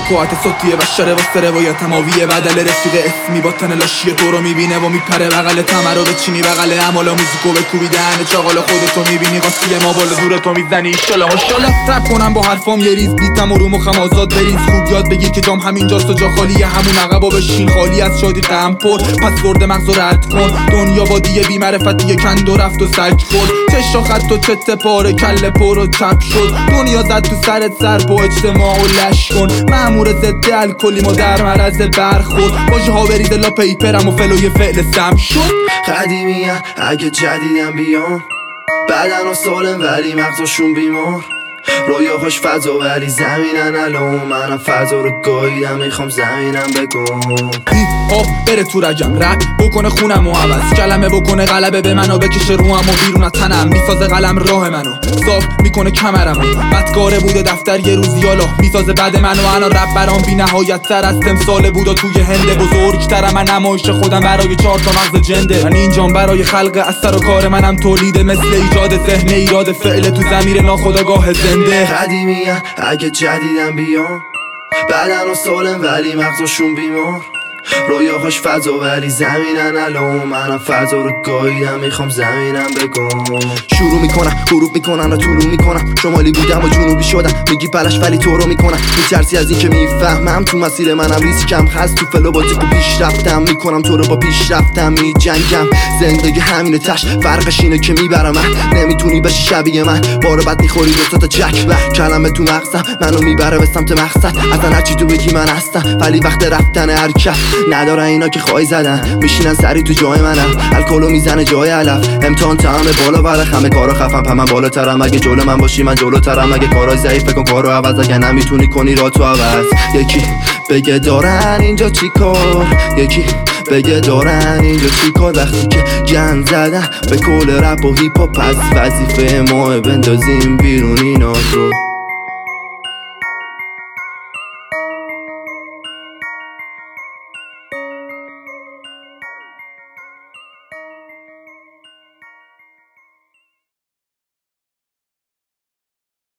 کوات صوتیه بشره واسه روایت ماویه بدل رفیق اسمی با تن لاشی تو رو میبینه و میپره بغل تمر رو بچینی بغل عمالا موزیکو بکوبی دهن چاقال خودتو میبینی قاطی ما بالا زورتو میزنی ایشالا ماشالا رپ کنم با حرفام یه ریز بیتم و رو مخم آزاد بریز خوب یاد بگیر که جام همینجاست و جا خالیه همون عقبا بشین خالی از شادی غم پر پسورد مغزو رد کن دنیا وادی بی معرفتی کند و رفت و سج خورد چشا خط و چت پاره کله پر و چپ شد دنیا زد تو سرت سر با اجتماع و لش کن مأمور ضد الکلیم و در مرض برخورد واژه ها بریزه لا پیپرم و فلوی فعل سم شد قدیمیه اگه جدیدم بیان بدن و سالم ولی مغزشون بیمار رویاهاش فضا ولی زمینن الان منم فضا رو گاییدم میخوام زمینم بگم بره تو رگم رپ بکنه خونم و عوض کلمه بکنه غلبه به منو بکشه روحم و بیرون از تنم میسازه قلم راه منو صاف میکنه کمرمو بدکاره بوده دفتر یه روز یالا میسازه بعد منو انا رپ برام بی نهایت تر از تمثال بودا توی هنده بزرگترم من نمایش خودم برای 4 تا مغز جنده من اینجام برای خلق اثر و کار منم تولیده مثل ایجاد ذهن ایراد فعل تو ضمیر ناخودآگاه زنده قدیمیه اگه جدیدم بیان بدن و سالم ولی مغزشون بیمار رویاهاش فضا ولی زمینن الان منم فضا رو گاییدم میخوام زمینم بگم شروع میکنم غروب میکنن و طلوع میکنم شمالی بودم و جنوبی شدم میگی پلش ولی تو رو میکنم میترسی از این که میفهمم تو مسیر منم ریسکم خست تو فلو بازی و پیش رفتم میکنم تو رو با پیش رفتم میجنگم زندگی همینه تش فرقش اینه که میبرم من نمیتونی بشی شبیه من بار بد میخوری دو تا چک کلمه تو مغزم منو میبره به سمت مقصد اصلا هرچی تو بگی من هستم ولی وقت رفتن حرکت نداره اینا که خواهی زدن میشینن سری تو جای منم الکلو میزنه جای علف امتحان طعم بالا برخ همه کارا خفم پمن بالاترم اگه جلو من باشی من جلوترم اگه کارای ضعیف کن کارو عوض اگه نمیتونی کنی را تو عوض یکی بگه دارن اینجا چی کار یکی بگه دارن اینجا چی کار وقتی که گند زدن به کل رپ و هیپ هاپ پس وظیفه ما بندازیم بیرون اینا رو